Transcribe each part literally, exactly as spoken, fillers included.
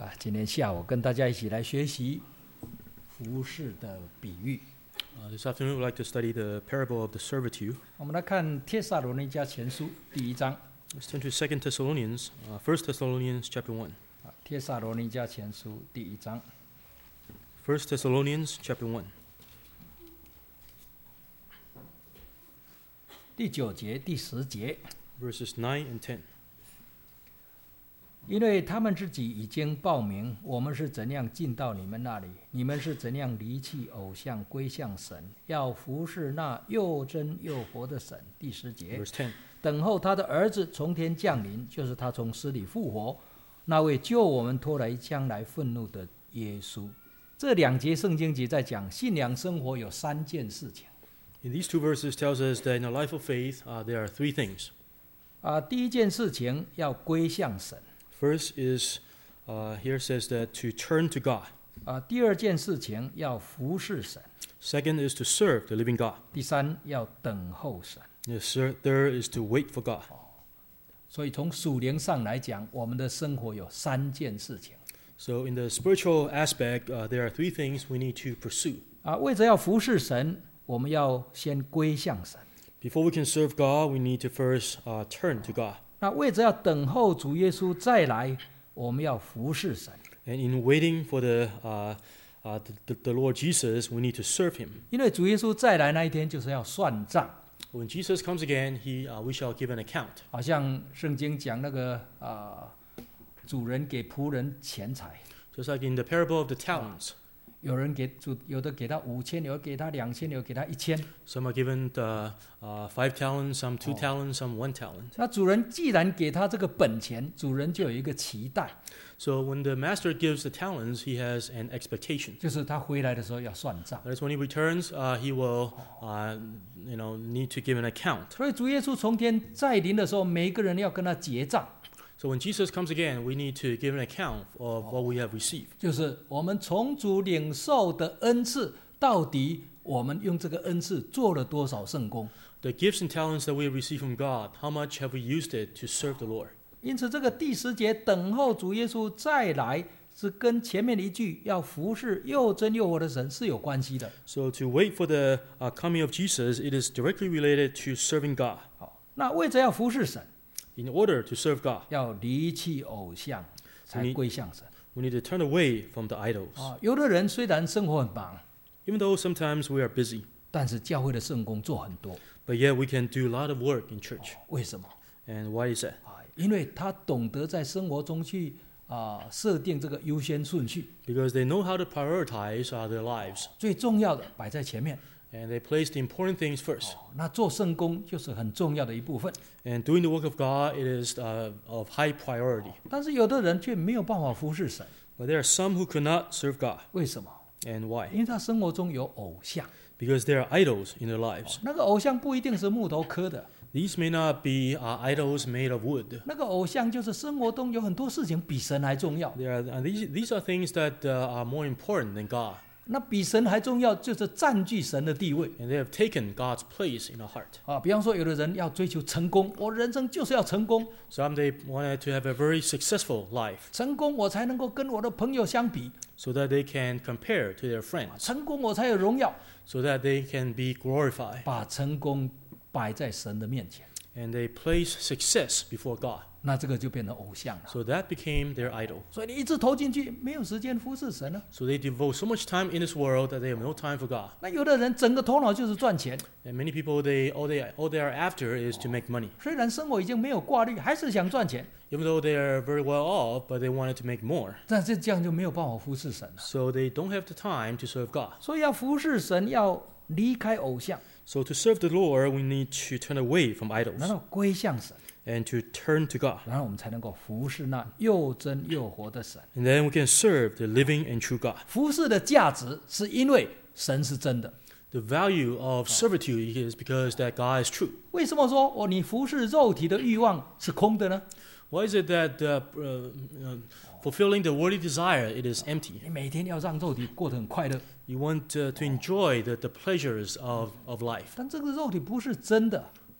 啊，今天下午跟大家一起来学习服事的比喻。 Uh, this afternoon, we'd like to study the parable of the servitude. 我们来看帖撒罗尼迦前书第一章。 Let's turn to Second Thessalonians, uh, First Thessalonians chapter one. 啊，帖撒罗尼迦前书第一章。 First Thessalonians chapter one. 第九节、第十节， verses nine and ten. 因为他们自己已经报明，我们是怎样进到你们那里，你们是怎样离弃偶像归向神，要服侍那又真又活的神。第十节， Verse ten. 等候他的儿子从天降临，就是他从死里复活，那位救我们脱离将来愤怒的耶稣。这两节圣经节在讲信仰生活有三件事情。 In these two verses tells us that in a life of faith, uh, there are three things. 啊，第一件事情要归向神。 First is, uh, here says that to turn to God. 啊，第二件事情要服侍神。 Second is to serve the living God. 第三要等候神。 The third is to wait for God. 所以从属灵上来讲，我们的生活有三件事情。 So in the spiritual aspect, uh, there are three things we need to pursue. 啊，为着要服侍神，我们要先归向神。 Before we can serve God, we need to first uh, turn to God. 那为着要等候主耶稣再来，我们要服侍神。 And in waiting for the, uh, uh, the, the Lord Jesus, we need to serve Him. 因为主耶稣再来那一天，就是要算账。 When Jesus comes again, he, uh, we shall give an account. 好像圣经讲那个啊、呃，主人给仆人钱财， Just like in the parable of the talents. 有人给主，有的给他五千，有的给他两千，有的给他一千。 Some are given the, uh, five talents, some two Oh. talents, some one talent. 那主人既然给他这个本钱，主人就有一个期待， So when the master gives the talents, he has an expectation. 就是他回来的时候要算账。 That is when he returns, uh, he will, uh, you know, need to give an account. 所以主耶稣从天再临的时候，每一个人要跟他结账， So when Jesus comes again, we need to give an account of what we have received. 就是我们从主领受的恩赐，到底我们用这个恩赐做了多少圣工。 The gifts and talents that we have received from God, how much have we used it to serve the Lord? 因此，这个第十节等候主耶稣再来，是跟前面的一句要服侍又真又活的神是有关系的。 So to wait for the uh, coming of Jesus, it is directly related to serving God. 好，那为着要服侍神， In order to serve God, 要离弃偶像，才归向神。 we need to turn away from the idols. 啊，有的人虽然生活很忙， Even though sometimes we are busy, 但是教会的圣工做很多。 but yet we can do a lot of work in church. 为什么？ And why is that? 啊，因为他懂得在生活中去啊设定这个优先顺序， Because they know how to prioritize uh, their lives. 最重要的摆在前面。 And they place the important things first. 那做圣工就是很重要的一部分。 And doing the work of God, it is uh, of high priority. 但是有的人却没有办法服侍神， But there are some who could not serve God. 为什么？ And why? 因为他生活中有偶像， Because there are idols in their lives. 那个偶像不一定是木头刻的， These may not be uh, idols made of wood. 那个偶像就是生活中有很多事情比神还重要。 There are, uh, these, these are things that uh, are more important than God. 那比神还重要，就是占据神的地位 And they have taken God's place in our heart. 啊。比方说，有的人要追求成功，我人生就是要成功， Some they wanted to have a very successful life 成功我才能够跟我的朋友相比， so that they can compare to their friends, 成功我才有荣耀， so that they can be glorified. 把成功摆在神的面前， And they place success before God. 那这个就变成偶像了。 So that became their idol. 所以你一直投进去，没有时间服侍神了。 So they devote so much time in this world that they have no time for God. 那有的人整个头脑就是赚钱， And many people, they all they all they are after is to make money. 虽然生活已经没有挂虑，还是想赚钱， Even though they are very well off, but they wanted to make more. 但是这样就没有办法服侍神了。 So they don't have the time to serve God. 所以要服侍神，要离开偶像， So to serve the Lord, we need to turn away from 然 idols 后归向神， and to turn to God. 然后我们才能够服侍那又真又活的神。 And then we can serve the living and true God. 服侍的价值是因为神是真的。 The value of servitude is because that God is true. 为什么说哦，你服侍肉体的欲望是空的呢？ Why is it that uh, uh, uh, fulfilling the worldly desire, it is empty? 你每天要让肉体过得很快乐， You want uh, to enjoy the, the pleasures of, of life. 但这个肉体不是真的，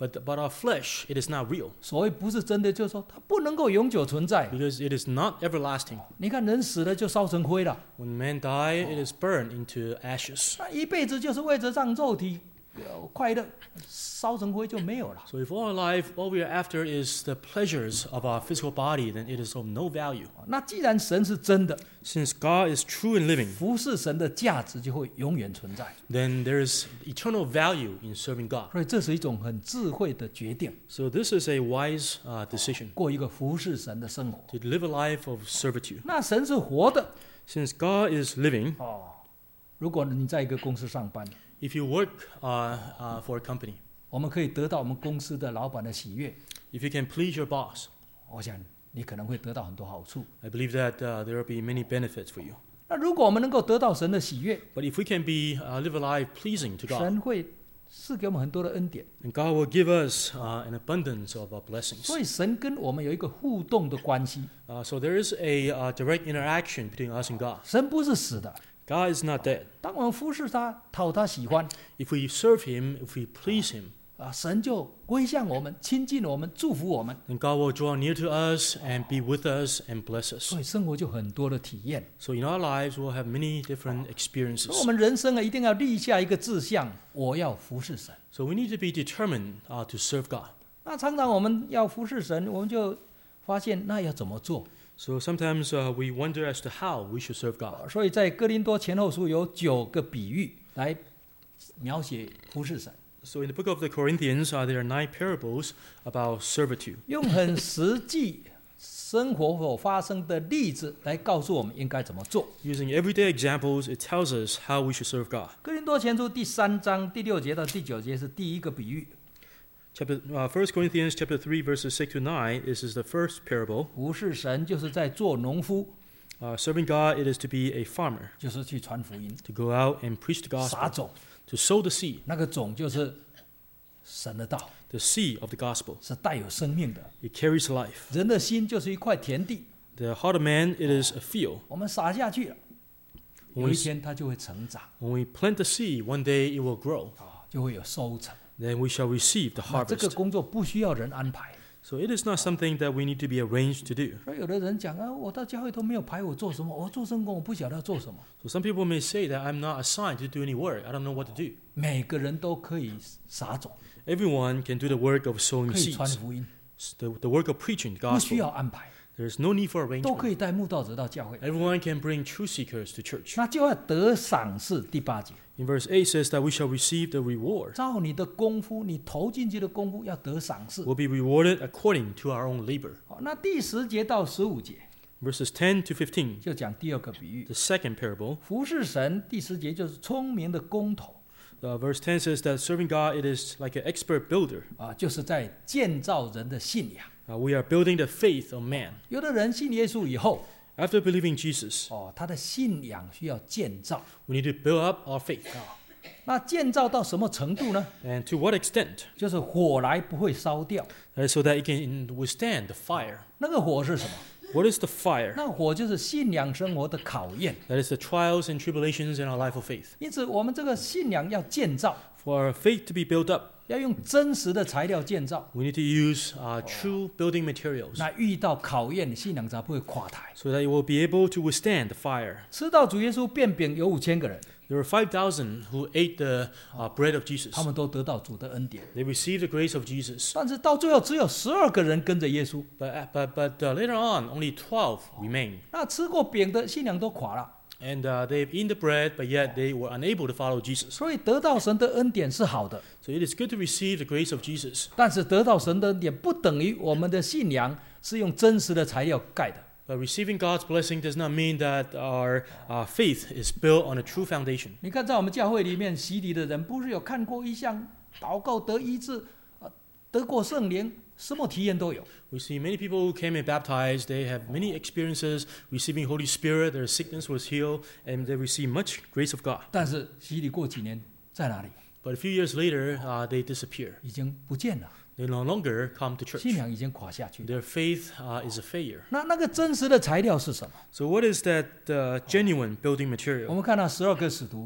But, but our flesh, it is not real 所谓不是真的，就是说它不能够永久存在。 because it is not everlasting. 你看人死了就烧成灰了， When man die, it is burned into ashes. 那一辈子就是为着让肉体呃快乐，烧成灰就没有了。 So if all our life, all we are after is the pleasures of our physical body, then it is of no value. 那既然神是真的， Since God is true and living, 服侍神的价值就会永远存在。 then there is eternal value in serving God. 所以这是一种很智慧的决定， So this is a wise uh, decision 过一个服侍神的生活。 to live a life of servitude. 那神是活的 Since God is living, 哦。如果你在一个公司上班， if you work uh, uh, for a company, 我们可以得到我们公司的老板的喜悦， if you can please your boss, 我想你可能会得到很多好处。 I believe that uh, there will be many benefits for you. 那如果我们能够得到神的喜悦， But if we can be uh, live a life pleasing to God, 神会赐给我们很多的恩典。 then God will give us uh, an abundance of uh, blessings. 所以神跟我们有一个互动的关系。 Uh, so there is a uh, direct interaction between us and God. 神不是死的， God is not dead. 当我们服侍他、讨他喜欢 If we serve Him, if we please Him, 啊，神就归向我们、亲近我们、祝福我们， then God will draw near to us and be with us and bless us. 所以生活就很多的体验。 So in our lives, we'll have many different 所以我 experiences. 们人生啊，一定要立下一个志向，我要服侍神。 So we need to be determined uh, to serve God. 那常常我们要服侍神，我们就发现那要怎么做？ So sometimes uh, we wonder as to how we should serve God. 所以在哥林多前后书有九个比喻来描写服侍神， So in the book of the Corinthians, uh, there are nine parables about servitude. 用很实际生活所发生的例子来告诉我们应该怎么做。 Using everyday examples, it tells us how we should serve God. 哥林多前书第三章第六节到第九节是第一个比喻， Chapter, uh, First Corinthians chapter three, verses six to nine, this is the first parable. 服侍神就是在做农夫， Uh, serving God, it is to be a farmer, 就是去传福音、 to go out and preach the 撒 gospel, 种， to sow the seed, 那个种就是神的道， the seed of the gospel. 是带有生命的。 It carries life. 人的心就是一块田地， The heart of man, it is a field. 我们撒下去了，有 When 一 we, 天它就会成长 when we plant the seed, one day it will grow. 啊，就会有收成。 Then we shall receive the 那这个 harvest. 工作不需要人安排。 So it is not something that we need to be arranged to do. 所以有的人讲啊，我到教会都没有排我做什么，我做圣工我不晓得要做什么。 So some people may say that I'm not assigned to do any work. I don't know what to do. 每个人都可以撒种， Everyone can do the work of sowing 可以传 seeds, 福音， the, the work of preaching the 不需 gospel. 要安排， There is no need for 都可 arrangement. 以带慕道者到教会。 Everyone can bring true seekers to church. 那就要得赏赐。第八节， In verse eight says that we shall receive the reward. 照你的功夫，你投进去的功夫要得赏赐。 We'll be rewarded according to our own labor. 好，那第十节到十五节 Verses ten to fifteen, 就讲第二个比喻， the second parable. 服侍神。第十节就是聪明的工头 Uh, verse ten says that serving God, it is like an expert builder. 啊，就是在建造人的信仰。 Uh, we are building the faith of man. 有的人信耶稣以后， After believing Jesus, 哦，他的信仰需要建造。 we need to build up our faith. 那建造到什么程度呢？ And to what extent? 就是火来不会烧掉。 Uh, so that it can withstand the fire. 那个火是什么？ What is the fire? 那火就是信仰生活的考验。 That is the trials and tribulations in our life of faith. 因此，我们这个信仰要建造， For our faith to be built up, 要用真实的材料建造。 we need to use uh, true building materials 那遇到考验，信仰才不会垮台。 so that it will be able to withstand the fire. 吃到主耶稣变饼有五千个人， There were five thousand who ate the uh, bread of Jesus. 他们都得到主的恩典。 They received the grace of Jesus. 但是到最后，只有十二个人跟着耶稣。 But, uh, but, but uh, later on, only twelve remained. 那吃过饼的信仰都垮了。 And uh, they've eaten the bread, but yet they were unable to follow Jesus. 所以得到神的恩典是好的， So it is good to receive the grace of Jesus. 但是得到神的恩典不等于我们的信仰是用真实的材料盖的。 But receiving God's blessing does not mean that our uh, faith is built on a true foundation. 你看，在我们教会里面洗礼的人，不是有看过异象、祷告得医治、呃得过圣灵，什么体验都有。 We see many people who came and baptized. They have many experiences receiving Holy Spirit. Their sickness was healed, and they receive much grace of God. 但是洗礼过几年在哪里？ But a few years later, uh, they disappear. 已经不见了， They no longer come to church. 信仰已经垮下去了。 Their faith uh, is a failure. 那那个真实的材料是什么？ So what is that uh, genuine building 我 material? 们看到十二个使徒，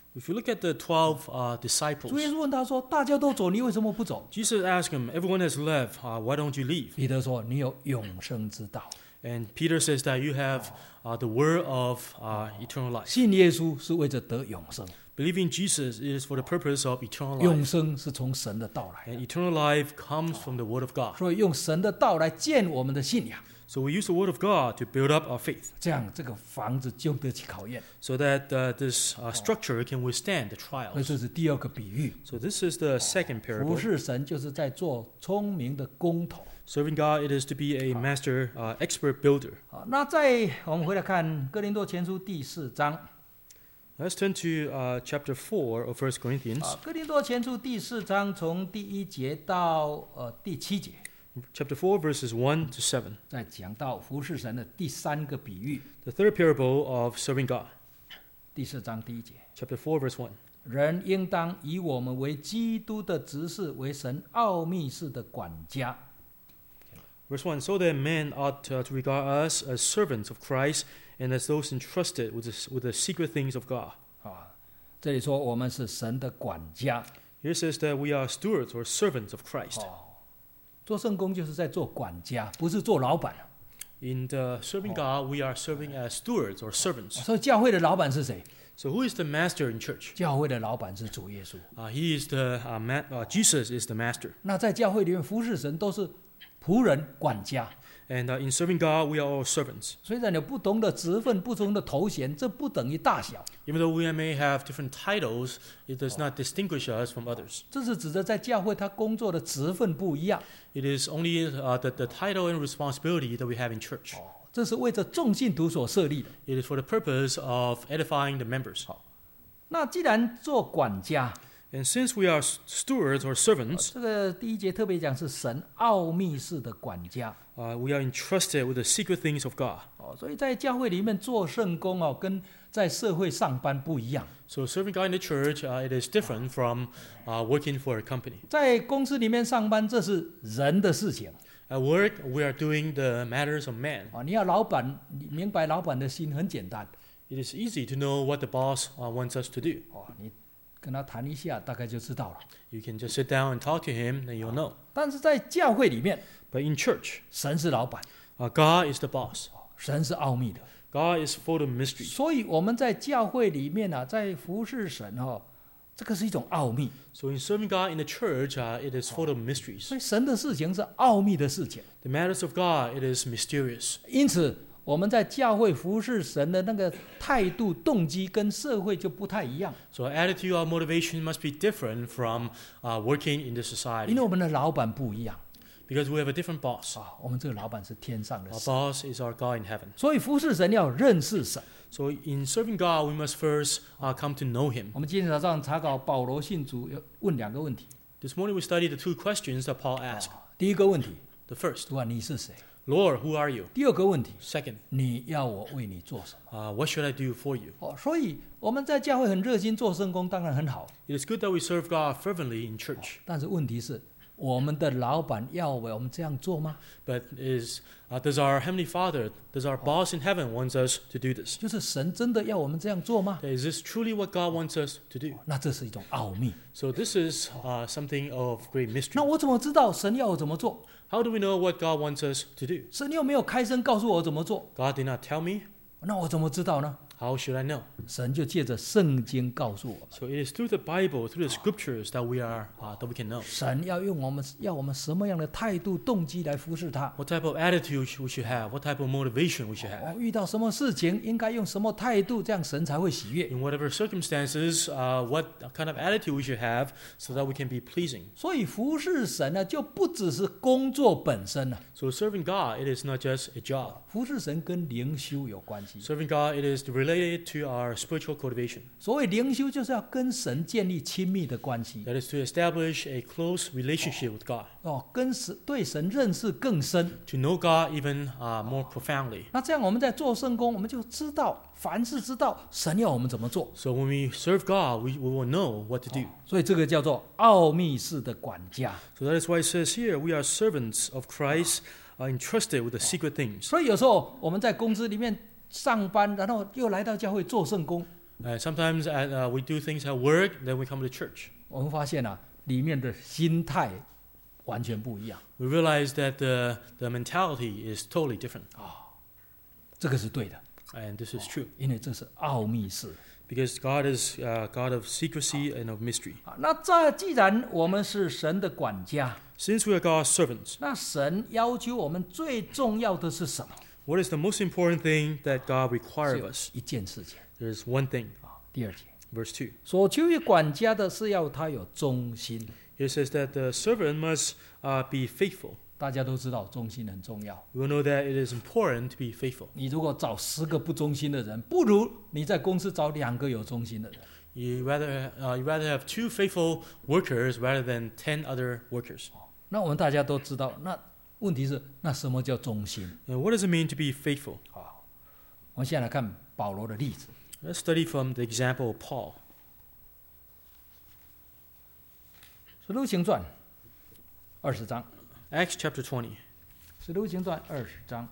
If you look at the twelve uh, 主耶 disciples, 稣问他说：“大家都走，你为什么不走 Jesus asked him, everyone has left, uh, why don't you leave?？” 彼得说：“你有永生之道， And Peter says that you have uh, the word of uh, eternal life. 信耶稣是为着得永生， Believing Jesus is for the purpose of eternal 永 life. 生是从神的道来的， And eternal life comes from the word of God. 所以用神的道来建我们的信仰， So we use the word of God to build up our faith 这样这个房子经得起考验。 so that uh, this uh, structure can withstand the 所以 trials. 这是第二个比喻， So this is the second 服 parable. 侍神就是在做聪明的工头。 Serving God, it is to be a master uh, expert builder. 好，那在我们回来看哥林多前书第四章 Let's turn to uh, chapter four of First Corinthians. 啊，哥林多前书第四章从第一节到呃第七节， Chapter four, verses one to seven. 在讲到服侍神的第三个比喻， The third parable of serving God. 第四章第一节。 Chapter four, verse one. 人应当以我们为基督的执事，为神奥秘事的管家。 Verse one. So that men ought uh, to regard us as servants of Christ and as those entrusted with the, with the secret things of God. 啊，这里说我们是神的管家。 Here it says that we are stewards or servants of Christ. 哦，做圣工就是在做管家，不是做老板。 In the serving God, we are serving as stewards or servants. 所以教会的老板是谁？ So who is the master in church? 教会的老板是主耶稣。 Uh, he is the uh, ma- uh, Jesus is the master. 那在教会里面服侍神都是仆人、管家。 And uh, in serving God, we are all servants. 虽然有不同的职分、不同的头衔，这不等于大小， Even though we may have different titles, it does not distinguish us from others. 这是指的在教会他工作的职分不一样。 It is only uh, the, the title and responsibility that we have in church. 这是为着众信徒所设立的。 It is for the purpose of edifying the members. 那既然做管家， And since we are stewards or servants, 这个第一节特别讲是神奥秘式的管家 uh, we are entrusted with the secret things of God. 哦，所以在教会里面做圣工哦，跟在社会上班不一样。 So serving God in the church, uh, it is different from uh, working for a company. 在公司里面上班，这是人的事情 At work, we are doing the matters of man. 啊。你要老板，你明白老板的心很简单 It is easy to know what the boss uh, wants us to do. 哦，你跟他谈一下，大概就知道了。 You can just sit down and talk to him, and you'll know. 但是在教会里面， But in church, 神是老板， uh, God is the boss. 神是奥秘的。 God is full of mysteries. 所以我们在教会里面啊，在服侍神哦，这个是一种奥秘。 So in serving God in the church, uh, it is full of mysteries. 所以神的事情是奥秘的事情。 The matters of God, it is mysterious. 因此，我们在教会服侍神的那个态度、动机跟社会就不太一样， So our attitude, our motivation must be different from uh, working in the 因 society 为我们的老板不一样 because we have a different boss. 啊。我们这个老板是天上的 Our 神， boss is our God in heaven. 所以服侍神要认识神。 So in serving God, we must first uh, come to know Him. 我们今天早上查考保罗信主，要问两个问题。 This morning we studied the two questions that Paul asked. 第一个问题， The first, 主啊，你是谁？ Lord, who are you? 第二个问题， Second, 你要我为你做什么？ uh, what should I do for you? 哦，所以我们在教会很热心做圣工，当然很好。 It is good that we serve God fervently in church, 但是问题是，我们的老板要我们这样做吗？ but is uh, does our Heavenly Father, does our boss in heaven wants us to do this? 就是神真的要我们这样做吗？ Is this truly what God wants us to do? 那这是一种奥秘。 So this is uh, something of great 那 mystery. 我怎么知道神要我怎么做？ How do we know what God wants us to do? 神又没有开声告诉我怎么做， God did not tell me. 那我怎么知道呢？ How should I know? 神就借着圣经告诉我们， So it is through the Bible, through the scriptures that we are uh, that we can know. 神要用我们要我们什么样的态度、动机来服侍他。 What type of attitude we should have? What type of motivation we should have? 哦，遇到什么事情应该用什么态度，这样神才会喜悦。 In whatever circumstances, uh, what kind of attitude we should have so that we can be pleasing. 所以服侍神呢，就不只是工作本身了。 So serving God, it is not just a job. 服侍神跟灵修有关系。 Serving God, it is related to our spiritual cultivation. 所谓灵修，就是要跟神建立亲密的关系。 That is to establish a close relationship with God, 哦，跟神对神认识更深。 to know God even uh, more profoundly. 那这样我们在做圣工，我们就知道，凡事知道神要我们怎么做。 So when we serve God, we, we will know what to do. 所以这个叫做奥秘式的管家。 So that is why it says here, we are servants of Christ, are entrusted with the secret things. 所以有时候我们在公司里面上班，然后又来到教会做圣工， Uh, sometimes at, uh, we do things at work, then we come to church. 我们发现啊，里面的心态完全不一样。 We realize that the, the mentality is totally different. 这个是对的， And this is true. 因为这是奥秘事。 Because God is uh, God of secrecy and of mystery. 啊，那在既然我们是神的管家， Since we are God's servants, 那神要求我们最重要的是什么？ what is the most important thing that God 只 requires 有 of us? 一件事情 There is one thing. 啊。第二节， Verse two. 所求于管家的是要他有忠心。 It says that the servant must uh, be faithful. 大家都知道忠心很重要。 We know that it is important to be faithful. 你如果找十个不忠心的人，不如你在公司找两个有忠心的人。 You rather uh, you rather have two faithful workers rather than ten other workers. 那我们大家都知道，那问题是，那什么叫忠心？ Now, what does it mean to be faithful? 啊，我们现在来看保罗的例子， Let's study from the example of Paul. 使徒行传二十章， Acts chapter twenty. 使徒行传二十章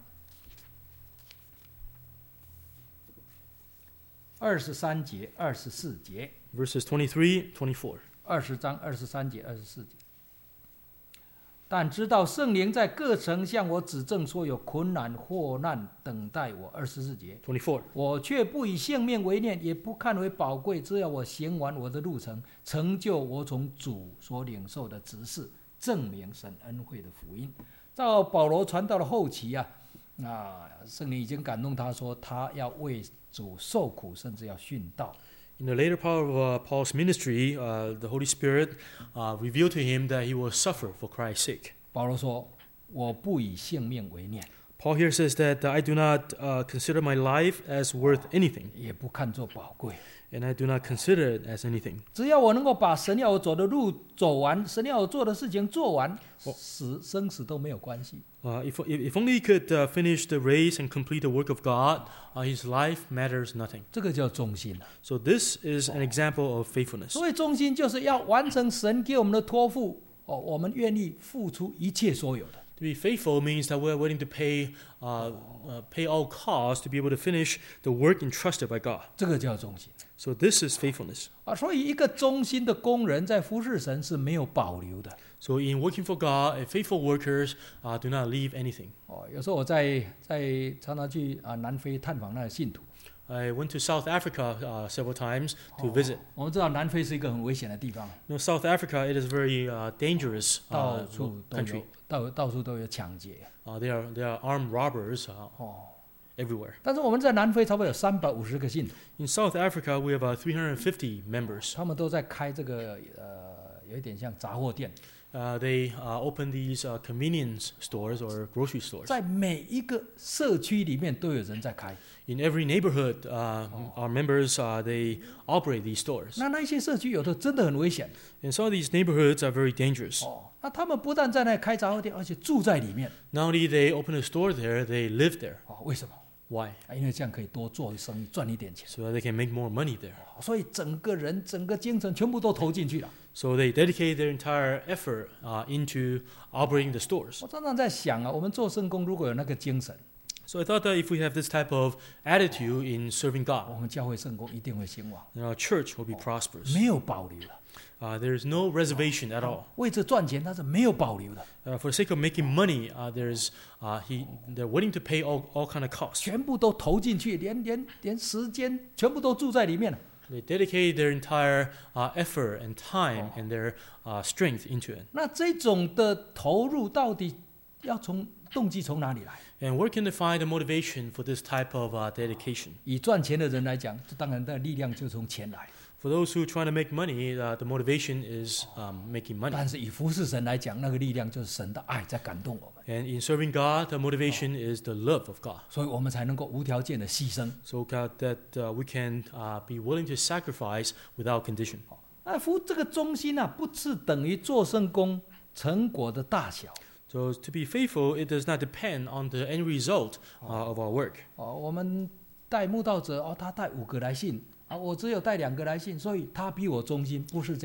二十三节、二十四节， Verses twenty-three, twenty-four. 二十章二十三节、二十四节。但知道圣灵在各城向我指证，说有困难、祸难等待我。二十四节， twenty-four. 我却不以性命为念，也不看为宝贵，只要我行完我的路程，成就我从主所领受的职事，证明神恩惠的福音。到保罗传到了后期啊，啊，圣灵已经感动他说，他要为主受苦，甚至要殉道。 In the later part of uh, Paul's ministry, uh, the Holy Spirit uh, revealed to him that he will suffer for Christ's sake. 保罗说：“我不以性命为念， Paul here says that I do not uh, consider my life as worth anything, 也不看作宝贵。 and I do not consider it as anything. 只要我能够把神要我走的路走完，神要我做的事情做完，死生死都没有关系。 Uh, if, if, if only he could uh, finish the race and complete the work of God, uh, his life matters nothing. 这个叫忠心啊。 So this is an example of faithfulness. 所以忠心就是要完成神给我们的托付哦，我们愿意付出一切所有的。 To be faithful means that we're willing to pay, uh, uh, pay all costs to be able to finish the work entrusted by God. 这个叫忠心 So this is faithfulness. 啊。所以一个忠心的工人在服侍神是没有保留的 So in working for God, uh, faithful workers uh, do not leave anything. 哦。有时候我在在常常去啊南非探访那个信徒。 I went to South Africa uh, several times to visit. 我们知道南非是一个很危险的地方， You know, South Africa, it is a very uh, dangerous 到 uh, 处都 country. 有到到处都有抢劫 Uh, there, are, there are armed robbers uh, 哦。 everywhere. 但是我们在南非差不多有三百五十个信徒， In South Africa, we have uh, three hundred fifty members. 他们都在开这个呃，有一点像杂货店， Uh, they uh, open these uh, convenience stores or grocery stores. 在每一个社区里面都有人在开。 In every neighborhood, uh, our members, uh, they operate these stores. 那那些社区有的真的很危险 And some of these neighborhoods are very dangerous. 哦。那他们不但在那开杂货店，而且住在里面 Not only they open a store there, they live there. 哦。为什么？ Why? 啊，因为这样可以多做生意，赚一点钱。 So that they can make more money there. 所以整个人、整个精神全部都投进去了。 So they dedicate their entire effort uh, into operating the stores. 我常常在想啊，我们做圣工如果有那个精神， So I thought that if we have this type of attitude in serving 我 God, 们教会圣工一定会兴旺， then our church will be prosperous. 没有保留的。 Uh, there is no reservation at all. 为这赚钱，他是没有保留的， Uh, for the sake of making money, uh, there's uh, he they're willing to pay all, all kind of costs. 全部都投进去，连连连时间全部都住在里面了。 They dedicate their entire uh, effort and time and their uh, strength into it. 那这种的投入到底要从动机从哪里来？ And where can they find the motivation for this type of uh, dedication? 以赚钱的人来讲，这当然的力量就从钱来； For those who are trying to make money, uh, the motivation is um, making money. 但是以服侍神来讲，那个力量就是神的爱在感动我们， And in serving God, the motivation is the love of God. 所以我们才能够无条件的牺牲。 So God, that uh, we can uh, be willing to sacrifice without condition. 啊，服这个忠心啊，不是等于做圣工成果的大小。 So to be faithful, it does not depend on the end result uh, of our work. 哦，我们带慕道者哦，他带五个来信啊，我只有带两个来信，所以他比我忠心，不是这样的。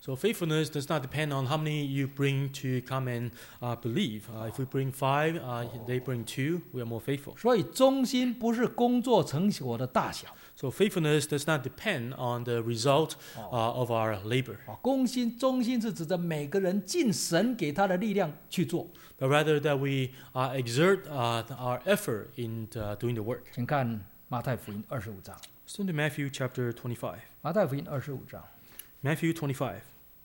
So faithfulness does not depend on how many you bring to come and uh, believe. Uh, if we bring five, uh, they bring two, we are more faithful. 所以忠心不是工作成果的大小。 So faithfulness does not depend on the result uh, of our labor. 啊，忠心忠心是指着每个人尽神给他的力量去做。 But rather that we uh, exert uh, our effort in uh, doing the work. 请看马太福音二十五章。 Let's turn to Matthew chapter twenty-five. 马太福音二十五章 Matthew twenty-five,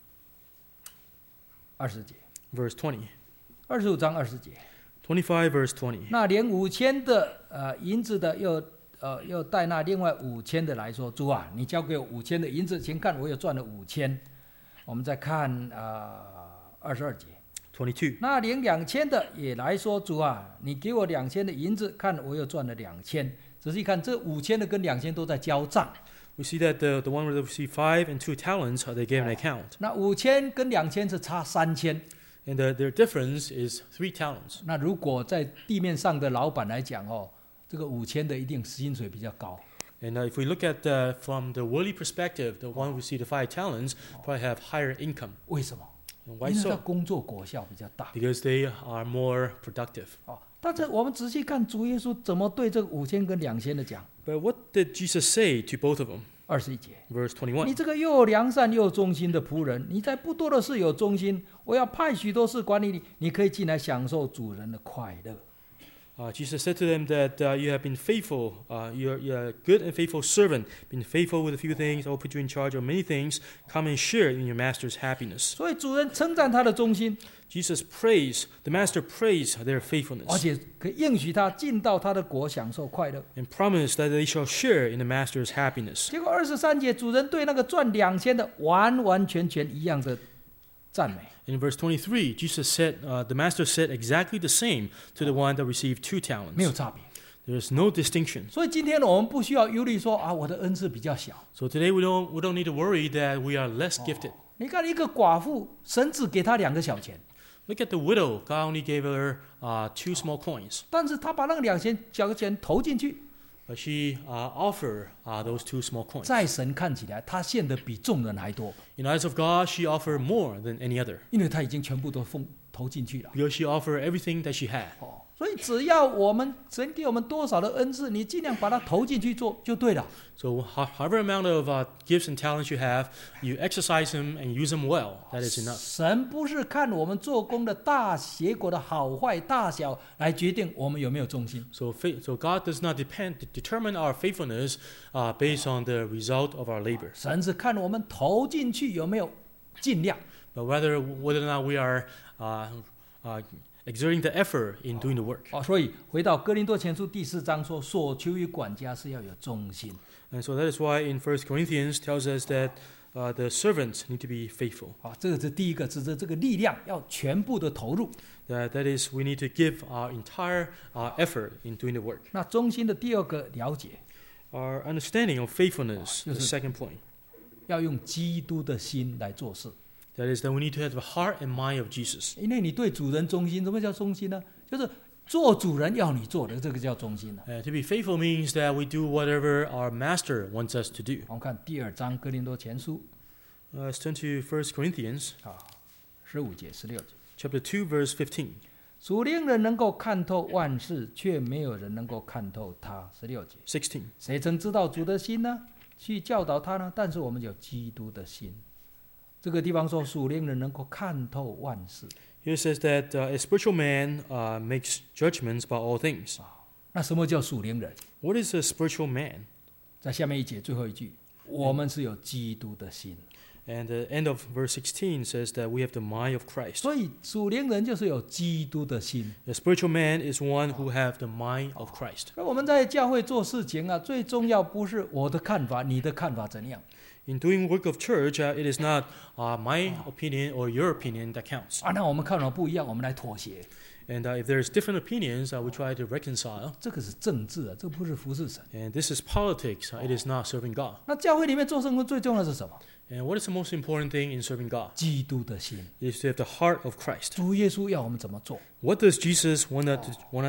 二十节。 verse twenty. 二十五章二十节。 twenty-five, verse twenty. 那连五千的呃银子的又呃又带那另外五千的来说，主啊，你交给我五千的银子，请看我又赚了五千。我们再看呃二十二节。 twenty-two. 那领两千的也来说，主啊，你给我两千的银子，看我又赚了两千。仔细看，这五千的跟两千都在交账。 We see that the, the one that received five and two talents, uh, they gave an account. 那五千跟两千是差三千。 And the, their difference is three talents. 那如果在地面上的老板来讲哦，这个五千的一定薪水比较高。 And uh, if we look at the, from the worldly perspective, the one who received the five talents probably have higher income. 为什么？ And why 因为他 so? 工作果效比较大。 Because they are more productive. 哦，但是我们仔细看主耶稣怎么对这个五千跟两千的讲。 But what did Jesus say to both of them? 二十一节， Verse 你 twenty-one. 这个又良善又忠心的仆人，你在不多的事有忠心，我要派许多事管理你，你可以进来享受主人的快乐。 Uh, Jesus said to them that uh, you have been faithful, uh, you're, you're a good and faithful servant, been faithful with a few things, I will put you in charge of many things, come and share in your master's happiness. 所以主人称赞他的忠心， Jesus praised, the master praised their 而 faithfulness 且可以应许他进到他的国享受快乐。 and promised that they shall share in the master's happiness. 结果二十三节，主人对那个赚两千的完完全全一样的赞美。 In verse twenty-three, Jesus said, uh, the master said exactly the same to the one that received two 没有 talents. 差别。 There is no distinction. 所以今天呢，我们不需要忧虑说啊，我的恩赐比较小。 So today we don't, we don't need to worry that we are less gifted. 你看一个寡妇，神只给她两个小钱， Look at the widow. God only gave her uh, two small coins. 但是她把那个两千小钱投进去， But she uh, offered uh, those two small coins. 在神看起来，她献的比众人还多， In the eyes of God, she offered more than any other 因为她已经全部都奉投进去了。 because she offered everything that she had. 哦，所以只要我们神给我们多少的恩赐，你尽量把它投进去做就对了。 So ho- however amount of uh, gifts and talents you have, you exercise them and use them well. That is enough. 神不是看我们做工的大结果的好坏大小来决定我们有没有忠心， So, faith, so God does not depend determine our faithfulness uh, based on the result of our labor, 神是看我们投进去有没有尽量。 but rather whether or not we are uh, uh, exerting the effort in doing the work. 哦，所以回到哥林多前书第四章说，所求于管家是要有忠心。 And so that is why in First Corinthians tells us that uh, the servants need to be faithful. 啊，这个是第一个，指着这个力量要全部的投入。 That, that is, we need to give our entire uh, effort in doing the work. 那忠心的第二个了解， Our understanding of faithfulness, the Yes, second point. 要用基督的心来做事。 That is that we need to have the heart and mind of Jesus. 因为你对主人忠心，什么叫忠心呢？就是做主人要你做的，这个叫忠心了。 Uh, to be faithful means that we do whatever our master wants us to do. 我们看第二章哥林多前书 Uh, let's turn to First Corinthians 啊，十五节、十六节。 chapter two, verse fifteen. 属灵人能够看透万事，却没有人能够看透他。十六节， sixteen. 谁曾知道主的心呢？去教导他呢？但是我们有基督的心。这个地方说属灵人能够看透万事， Here it says that uh, a spiritual man uh, makes judgments about all things. 那什么叫属灵人？ What is a spiritual man? 在下面一节最后一句，我们是有基督的心。 And the end of verse sixteen says that we have the mind of Christ. 所以属灵人就是有基督的心。 A spiritual man is one who have the mind of Christ. 那我们在教会做事情啊，最重要不是我的看法，你的看法怎样 In doing work of church, uh, it is not uh, my opinion or your opinion that counts. 啊？那我们看法不一样，我们来妥协， And uh, if there's different opinions, uh, we try to reconcile. 这个是政治啊，这不是服侍神。 And this is politics. Uh, it is not serving God. 那教会里面做圣工最重要的是什么？ And what is the most important thing in serving God? 基督的心。 It is to have the heart of Christ. 主耶稣要我们怎么做？ What does Jesus want us to, want us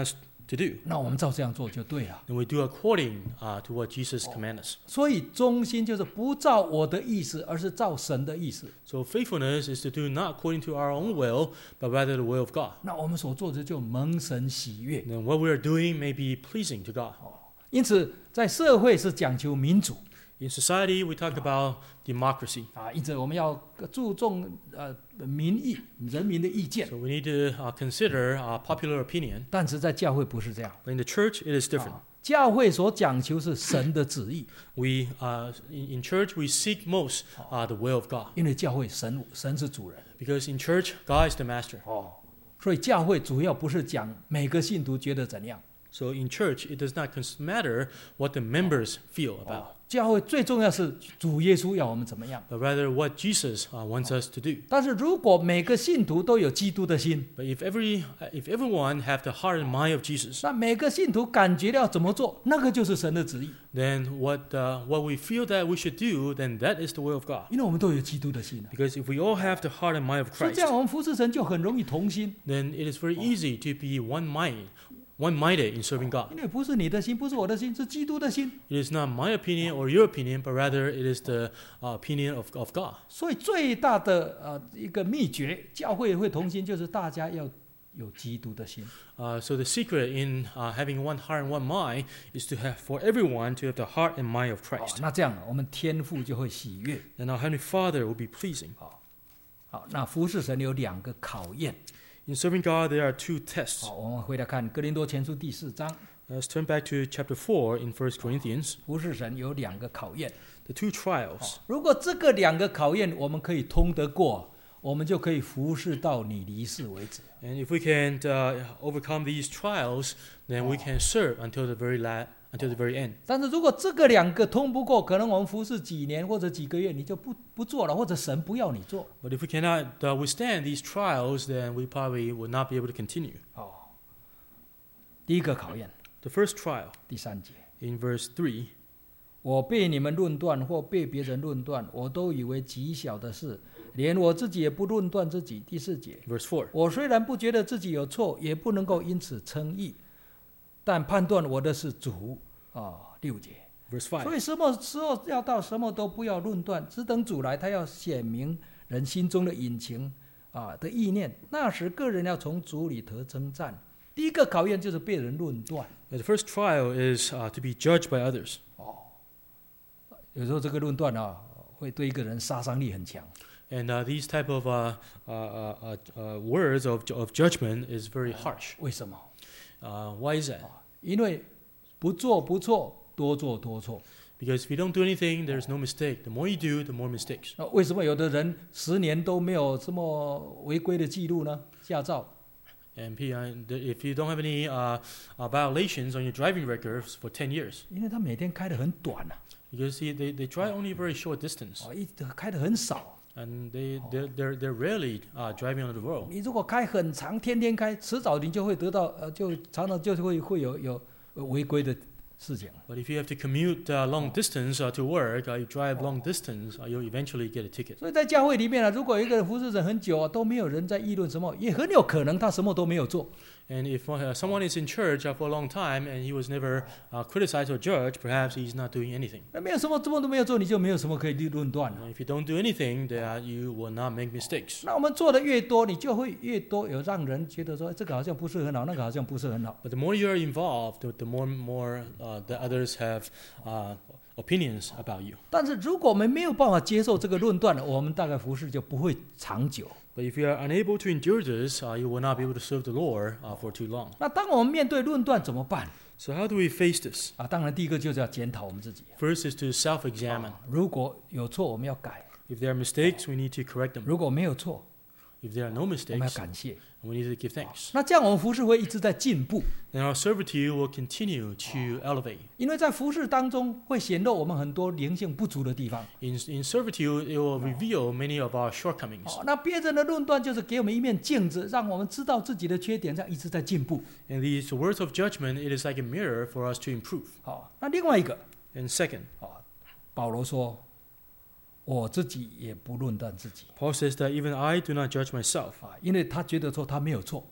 to do. 那我们照这样做就对了。 And we do according uh, to what Jesus commands us. 所以中心就是不照我的意思，而是照神的意思。 So faithfulness is to do not according to our own will, but rather the will of God. 那我们所做的就蒙神喜悦。 And then what we are doing may be pleasing to God. 因此，在社会是讲求民主 In society, we talk about democracy. 啊，因此我们要注重呃民意、人民的意见。 So we need to uh, consider uh, popular opinion. 但是在教会不是这样， But in the church, it is different. 啊教会所讲求是神的旨意， We uh, in, in church we seek most uh, the will of God, 因为教会神神是主人 because in church God is the master. 哦，所以教会主要不是讲每个信徒觉得怎样， So in church, it does not cons- matter what the members feel about, 教会最重要是主耶稣要我们怎么样。 but rather what Jesus uh, wants us to do. 但是如果每个信徒都有基督的心， But if every uh, if everyone have the heart and mind of Jesus, 那每个信徒感觉要怎么做，那个就是神的旨意， then what uh, what we feel that we should do, then that is the will of God. 因为我们都有基督的心啊。 Because if we all have the heart and mind of 所以 Christ, 这样我们服侍神就很容易同心， then it is very easy to be one mind, one-minded in serving God. 因为不是你的心，不是我的心，是基督的心。 It is not my opinion or your opinion, but rather it is the uh, opinion of, of God. 所以最大的呃一个秘诀，教会会同心，就是大家要有基督的心。 Uh, so the secret in uh, having one heart and one mind is to have for everyone to have the heart and mind of 哦 Christ. 那这样我们天父就会喜悦。 Then our Heavenly Father will be pleasing. 好，那服侍神有两个考验。 In serving God, there are two tests. 好，我们回来看哥林多前书第四章， Let's turn back to chapter four in First Corinthians. 服侍神有两个考验。 The two trials. 如果这个两个考验我们可以通得过，我们就可以服侍到你离世为止。 And if we can uh, overcome these trials, then we can serve until the very la- until the very end. 但是如果这个两个通不过，可能我们服侍几年或者几个月，你就不不做了，或者神不要你做。 But if we cannot uh, withstand these trials, then we probably will not be able to continue. 哦，第一个考验， The first trial 第三节， in verse three. 我被你们论断或被别人论断，我都以为极小的事，连我自己也不论断自己。第四节， Verse four. 我虽然不觉得自己有错，也不能够因此称义，但判断我的是主啊。六节， Verse 所 five. 以什么时候要到，什么都不要论断，只等主来，他要显明人心中的隐情啊的意念。那时个人要从主里得称赞。第一个考验就是被人论断。 The first trial is uh, to be judged by others. 有时候这个论断啊，会对一个人杀伤力很强。 And uh, these type of uh, uh, uh, uh, words of, of judgment is very harsh. 为什么？ Uh, why is that? 因为不做不错，多做多错。 Because if you don't do anything, there's no mistake. The more you do, the more mistakes. 那为什么有的人十年都没有什么违规的记录呢？驾照 And P- uh, the- if you don't have any uh, uh, violations on your driving records for ten years, 因为他每天开得很短啊， because see, they, they drive only a very short distance, 哦，一开得很少。 and they, they're, they're, they're rarely uh, driving on the road. 你如果开很长，天天开，迟早你就会得到，呃，就常常就是会会有有呃违规的事情。 But if you have to commute uh, long distance uh, to work, uh, you drive long distance, uh, you'll eventually get a ticket. 所以在教会里面啊，如果有一个人服侍者很久啊，都没有人在议论什么，也很有可能他什么都没有做。 And if uh, someone is in church uh, for a long time and he was never uh, criticized or judged, perhaps he's not doing anything. 那没有什么，什么都没有做，你就没有什么可以论断了。 And if you don't do anything, then uh, you will not make mistakes. 那我们做的越多，你就会越多有让人觉得说这个好像不是很好，那个好像不是很好。 But the more you are involved, the, the more more uh, the others have uh, opinions about you. 但是如果我们没有办法接受这个论断，我们大概服侍就不会长久。 But if you are unable to endure this, uh, you will not be able to serve the Lord uh, for too long. 那当我们面对论断怎么办 So how do we face this? 啊？当然，第一个就是要检讨我们自己。 First is to self-examine. 如果有错，我们要改； If there are mistakes, we need to correct them. 如果没有错， If there are no 我们要 mistakes, 感谢。 we need to give thanks. 那这样我们服侍会一直在进步， Then our servitude will continue to elevate. 因为在服侍当中会显露我们很多灵性不足的地方。 In, in servitude, it will reveal many of our shortcomings. 哦，那别人的论断就是给我们一面镜子，让我们知道自己的缺点，这样一直在进步。 And these words of judgment, it is like a mirror for us to improve. 好，那另外一个， And second, 保罗说，我自己也不论断自己 Paul says that even I do not judge myself. 啊，因为他觉得说他没有错。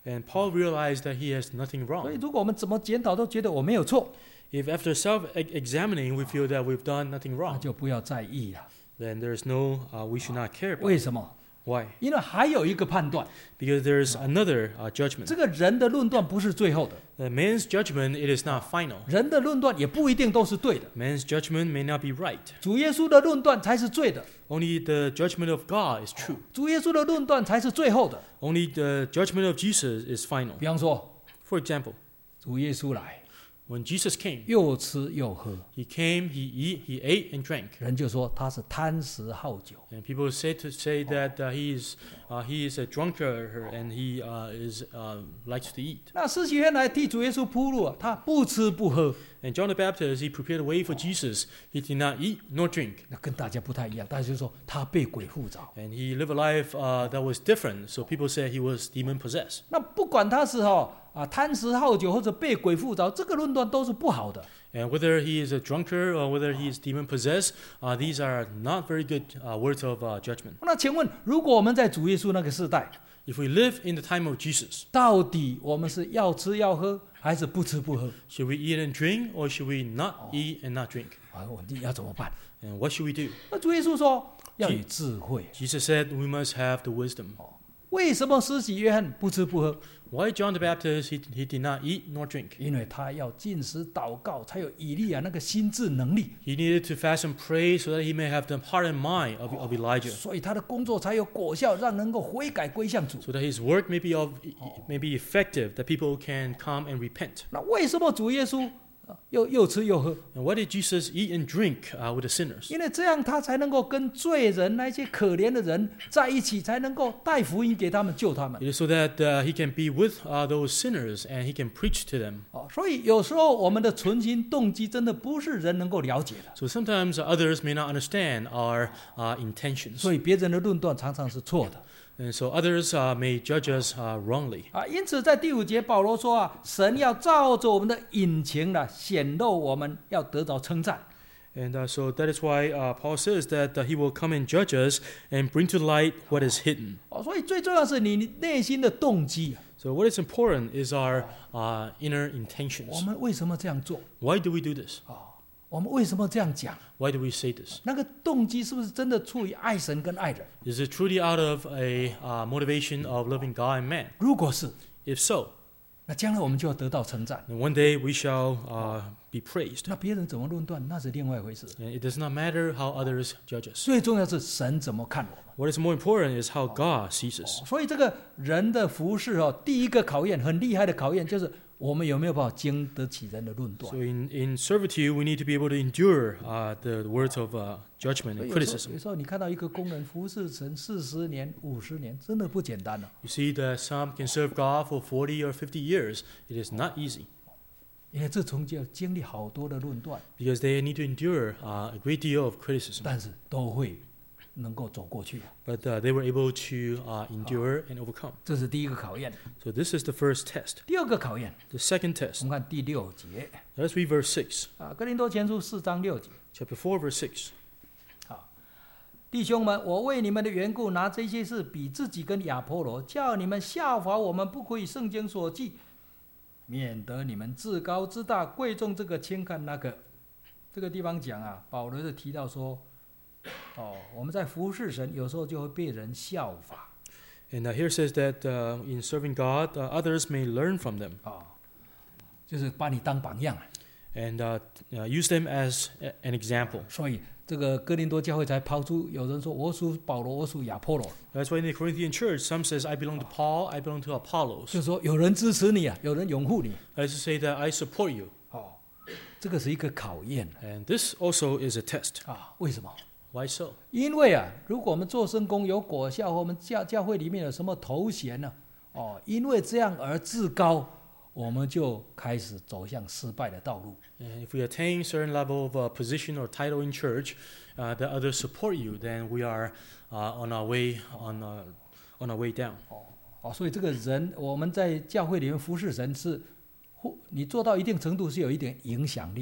And Paul realized that he has nothing 所以 wrong. 如果我们怎么检讨都觉得我没有错， If after self-examining we feel that we've done nothing 那 wrong, 就不要在意了。 then there's no, uh, we should not care about. 为什么？ Why? 因为还有一个判断， Because there's another uh, judgment. 这个人的论断不是最后的， The man's judgment, it is not final. 人的论断也不一定都是对的， Man's judgment may not be right. 主耶稣的论断才是对的， Only the judgment of God is true. 主耶稣的论断才是最后的。 Only the judgment of Jesus is final. 比方说， For example, 主耶稣来， when Jesus came, 又吃又喝， he came, he eat, he ate and drank. 人就说他是贪食好酒。 And people say to say that uh, he is uh, he is a drunkard and he uh, is uh, likes to eat. 那施洗约翰来替主耶稣铺路啊，他不吃不喝， And John the Baptist, he prepared the way for Jesus. He did not eat nor drink. 那跟大家不太一样。大家就说他被鬼附着。 And he lived a life uh, that was different. So people say he was demon possessed. 那不管他是哈啊贪食好酒或者被鬼附着，这个论断都是不好的。 And whether he is a drunkard or whether he is demon possessed, uh, these are not very good uh, words of uh, judgment. 那请问，如果我们在主耶稣那个时代， If we live in the time of Jesus, 到底我们是要吃要喝，还是不吃不喝？ should we eat and drink or should we not eat and not drink? 啊，我们要怎么办？ And what should we do? 那主耶稣说要有智慧。 Jesus said we must have the wisdom. 为什么施洗约翰不吃不喝？ Why John the Baptist, he, he did not eat nor drink? 因为他要进食祷告，才有以利亚那个心智能力， He needed to fast and pray so that he may have the heart and mind of, of Elijah, 所以他的工作才有果效，让能够悔改归向主。 so that his work may be, of, may be effective, that people can come and repent. 那为什么主耶稣啊又又吃又喝？ And why did Jesus eat and drink uh, with the sinners? 因为这样他才能够跟罪人那些可怜的人在一起，才能够带福音给他们，救他们。 It is so that uh, he can be with uh, those sinners and he can preach to them. 哦，所以有时候我们的存心动机真的不是人能够了解的， So sometimes others may not understand our uh, intentions. 所以别人的论断常常是错的。 And so others uh, may judge us uh, wrongly. 啊，因此在第五节，保罗说啊，神要照着我们的隐情了显露，我们要得着称赞。 And uh, so that is why uh, Paul says that uh, he will come and judge us and bring to light what is hidden. 哦，所以最重要是你内心的动机啊。 So what is important is our uh, inner 我 intentions. 们为什么这样做？ Why do we do this? 我们为什么这样讲？ Why do we say this? 那个动机是不是真的出于爱神跟爱人？ Is it truly out of a uh, motivation of loving God and man? 如果是， If so, 那将来我们就要得到称赞。 then one day we shall uh, be praised. 那别人怎么论断，那是另外一回事。 And it does not matter how others judge us. 最重要是神怎么看我们。 What is more important is how God sees us. 所以这个人的服侍哦，第一个考验很厉害的考验，就是我们有没有办法经得起人的论断。 So in, in servitude, we need to be able to endure uh, the words of uh, judgment 所 and 以有时候 criticism. 有时候你看到一个工人服侍神四十年、五十年，真的不简单了、 You see that some can serve God for forty or fifty years. It is not easy 因为这中间经历好多的论断， because they need to endure uh, a great deal of criticism. 但是都会能够走过去。 But uh, they were able to uh, endure and overcome. 这是第一个考验。 So this is the first test. 第二个考验， The second 我 test. 们看第六节 Let's read verse six. 啊，哥林多前书四章六节。 Chapter four, verse six. 弟兄们，我为你们的缘故，拿这些事比自己跟亚波罗，叫你们效法我们，不可以圣经所记，免得你们自高自大，贵重这个轻看那个。这个地方讲啊，保罗就提到说，哦，我们在服侍神，有时候就会被人效法 And uh, here says that uh, in serving God, uh, others may learn from them 啊、哦，就是把你当榜样。 and uh, uh, use them as a- an example. 所以这个哥林多教会才抛出有人说我属保罗，我属亚波罗， That's why in the Corinthian church, some says, I belong to Paul, I belong to Apollos. 就是说有人支持你啊，有人拥护你。 That is to say that I support you. 哦，这个是一个考验 And this also is a test. 啊。为什么？ Why so? 因为啊，如果我们做圣工有果效，或我们教教会里面有什么头衔呢、哦，因为这样而自高，我们就开始走向失败的道路。 And if we attain certain level of uh, position or title in church, uh, that others support you, then we are uh, on our way on uh, on our way down. 哦，所以这个人我们在教会里面服侍神是，或你做到一定程度是有一点影响力的。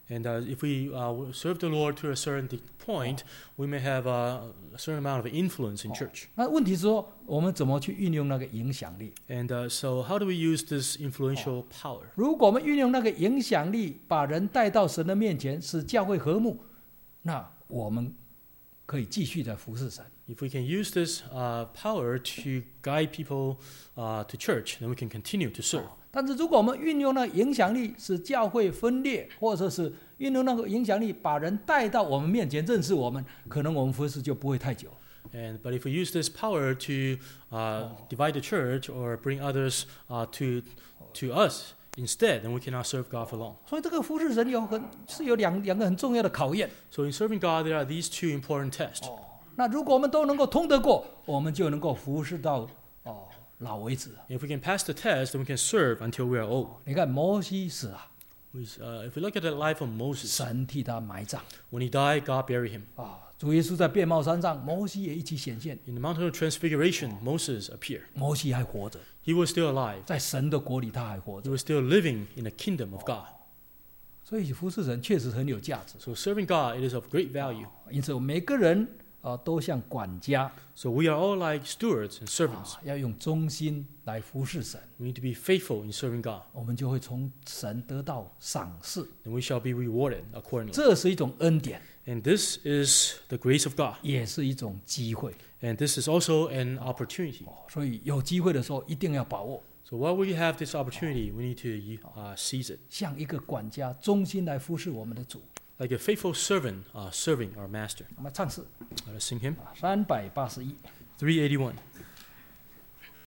And uh, if we uh, serve the Lord to a certain point, we may have uh, a certain amount of influence in church. 那问题是说，我们怎么去运用那个影响力？ And uh, so how do we use this influential power? 如果我们运用那个影响力，把人带到神的面前，使教会和睦，那我们可以继续的服侍神。 If we can use this uh, power to guide people uh, to church, then we can continue to serve. 但是如果我们运用那个影响力，使教会分裂，或者是运用那个影响力，把人带到我们面前认识我们，可能我们服侍就不会太久。 And but if we use this power to uh, divide the church or bring others uh, to to us instead, then we cannot serve God for long. 所以这个服侍神有很是有两两个很重要的考验。 So in serving God, there are these two important tests. 那如果我们都能够通得过，我们就能够服侍到哦老为止。 If we can pass the test, then we can serve until we are old. 你看摩西死啊， We, uh, if we look at the life of Moses, 神替他埋葬 when he died, God buried him. 啊。主耶稣在变帽山上，摩西也一起显现， In the mountain of transfiguration, Moses appeared. 摩西还活着， He was still alive. 在神的国里他还活 He 着。 was still living in the kingdom of God. 所以服侍神确实很有价值。 So serving God, it is of great value. 因此，每个人啊都像管家 So we are all like stewards and servants. 啊，要用忠心来服侍神， We need to be faithful in serving God, 我们就会从神得到赏赐。 and we shall be rewarded accordingly. 这是一种恩典， And this is the grace of God. 也是一种机会。 And this is also an opportunity. 所以有机会的时候一定要把握， So while we have this opportunity, we need to uh, seize it. 像一个管家忠心来服侍我们的主。 Like a faithful servant uh, serving our master. 我们唱诗 Let us sing him. 三百八十一。 three eighty-one.